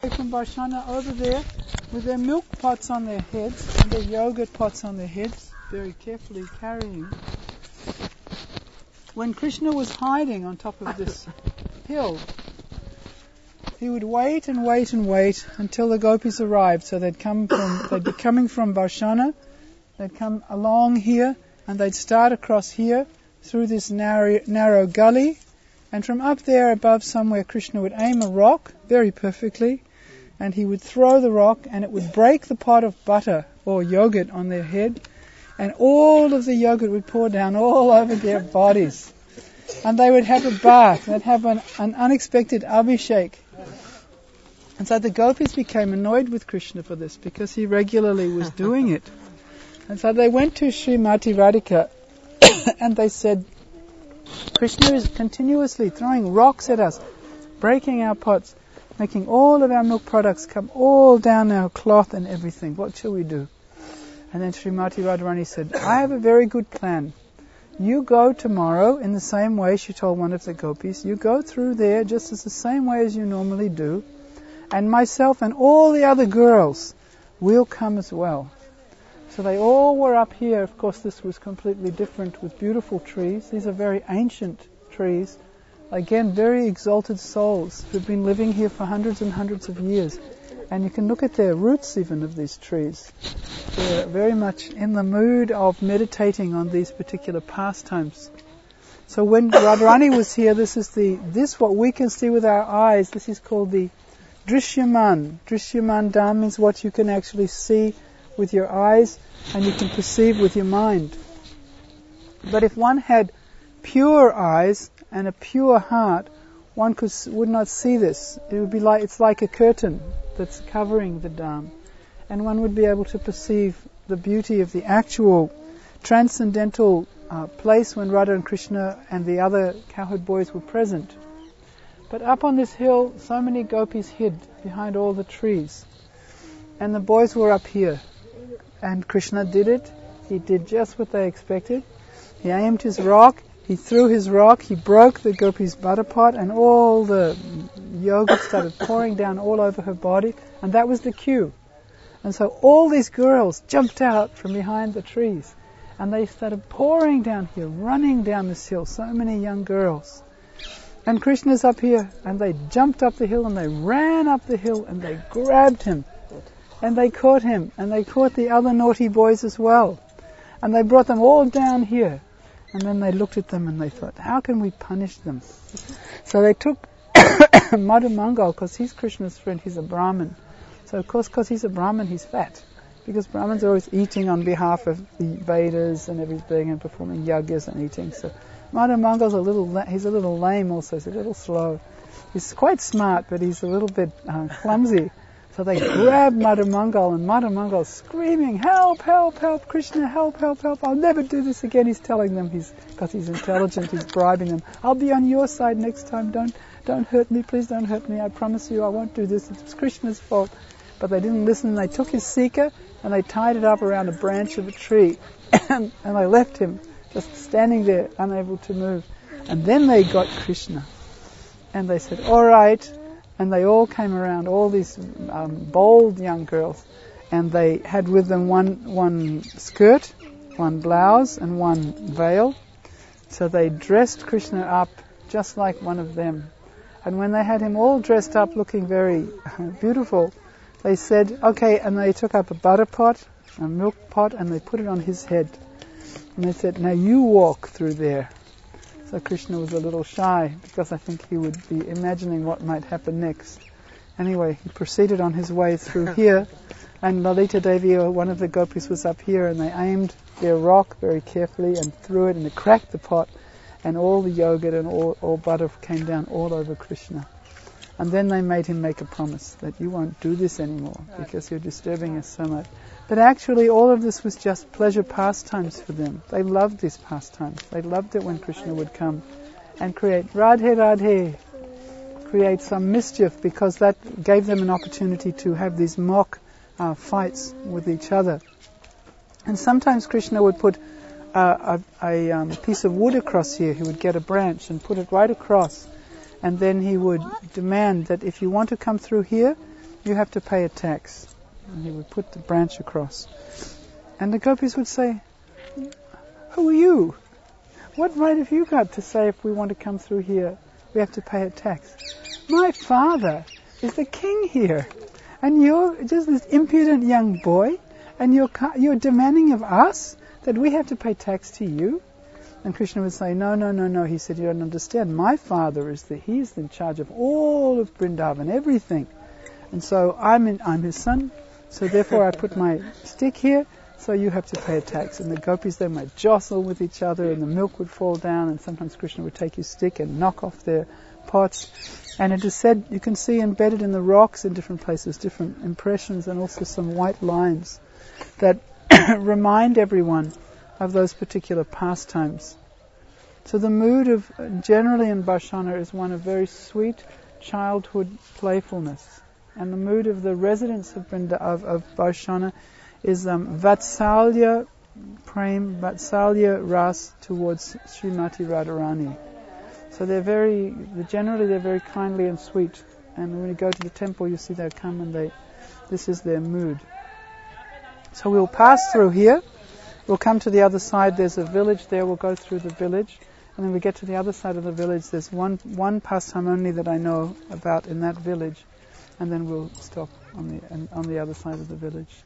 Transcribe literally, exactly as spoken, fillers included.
From Varshana over there with their milk pots on their heads and their yogurt pots on their heads, very carefully carrying. When Krishna was hiding on top of this hill, he would wait and wait and wait until the gopis arrived. So they'd come from, they'd be coming from Varshana, they'd come along here, and they'd start across here through this narrow, narrow gully, and from up there above somewhere Krishna would aim a rock very perfectly, and he would throw the rock, and it would break the pot of butter or yogurt on their head, and all of the yogurt would pour down all over their bodies. And they would have a bath, they'd have an, an unexpected abhishek. And so the gopis became annoyed with Krishna for this, because he regularly was doing it. And so they went to Srimati Radhika, and they said, Krishna is continuously throwing rocks at us, breaking our pots, making all of our milk products come all down our cloth and everything. What shall we do? And then Srimati Radharani said, I have a very good plan. You go tomorrow in the same way, she told one of the gopis, you go through there just as the same way as you normally do, and myself and all the other girls will come as well. So they all were up here. Of course, this was completely different with beautiful trees. These are very ancient trees. Again, very exalted souls who've been living here for hundreds and hundreds of years. And you can look at their roots even of these trees. They're very much in the mood of meditating on these particular pastimes. So when Radharani was here, this is the, this what we can see with our eyes, this is called the Drishyaman. Drishyaman Dham means what you can actually see with your eyes and you can perceive with your mind. But if one had pure eyes and a pure heart, one could would not see this. It would be like it's like a curtain that's covering the Dham, and one would be able to perceive the beauty of the actual transcendental uh, place when Radha and Krishna and the other cowherd boys were present. But up on this hill, so many gopis hid behind all the trees, and the boys were up here, and Krishna did it. He did just what they expected. He aimed his rock. He threw his rock, he broke the gopi's butter pot, and all the yogurt started pouring down all over her body, and that was the cue. And so all these girls jumped out from behind the trees, and they started pouring down here, running down this hill, so many young girls. And Krishna's up here, and they jumped up the hill, and they ran up the hill, and they grabbed him, and they caught him, and they caught the other naughty boys as well. And they brought them all down here. And then they looked at them and they thought, how can we punish them? So they took Madhu Mangal, because he's Krishna's friend, he's a Brahmin. So of course, because he's a Brahmin, he's fat. Because Brahmins are always eating on behalf of the Vedas and everything and performing yagyas and eating. So Madhu Mangal's a little, he's a little lame also, he's a little slow. He's quite smart, but he's a little bit uh, clumsy. So they grabbed Madhu Mangal, and Madhu Mangal's screaming, help, help, help, Krishna, help, help, help, I'll never do this again. He's telling them, he's because he's intelligent, he's bribing them. I'll be on your side next time, don't don't hurt me, please don't hurt me, I promise you I won't do this, it's Krishna's fault. But they didn't listen, they took his sika and they tied it up around a branch of a tree, and, and they left him just standing there, unable to move. And then they got Krishna. And they said, all right. And they all came around, all these um, bold young girls, and they had with them one one skirt, one blouse, and one veil. So they dressed Krishna up just like one of them. And when they had him all dressed up, looking very beautiful, they said, okay, and they took up a butter pot, a milk pot, and they put it on his head. And they said, now you walk through there. So Krishna was a little shy, because I think he would be imagining what might happen next. Anyway, he proceeded on his way through here, and Lalita Devi, one of the gopis, was up here, and they aimed their rock very carefully and threw it, and it cracked the pot, and all the yogurt and all, all butter came down all over Krishna. And then they made him make a promise that you won't do this anymore, because you're disturbing us so much. But actually all of this was just pleasure pastimes for them. They loved these pastimes. They loved it when Krishna would come and create Radhe Radhe, create some mischief, because that gave them an opportunity to have these mock uh, fights with each other. And sometimes Krishna would put uh, a, a um, piece of wood across here. He would get a branch and put it right across. And then he would demand that if you want to come through here, you have to pay a tax. And he would put the branch across. And the gopis would say, who are you? What right have you got to say if we want to come through here, we have to pay a tax? My father is the king here. And you're just this impudent young boy, and you're you're demanding of us that we have to pay tax to you? And Krishna would say, no, no, no, no. He said, you don't understand. My father is the, he's in charge of all of Vrindavan, everything. And so I'm in, I'm his son, so therefore I put my stick here, so you have to pay a tax. And the gopis then might jostle with each other, and the milk would fall down, and sometimes Krishna would take his stick and knock off their pots. And it is said, you can see embedded in the rocks in different places, different impressions, and also some white lines that remind everyone of those particular pastimes. So the mood of, generally in Bharshana, is one of very sweet childhood playfulness. And the mood of the residents of, Vrinda, of, of Bharshana is um, Vatsalya Prem, Vatsalya Ras towards Srimati Radharani. So they're very, generally they're very kindly and sweet. And when you go to the temple, you see they come and they, this is their mood. So we'll pass through here. We'll come to the other side. There's a village there. We'll go through the village. And then we get to the other side of the village. There's one one pastime only that I know about in that village. And then we'll stop on the on the other side of the village.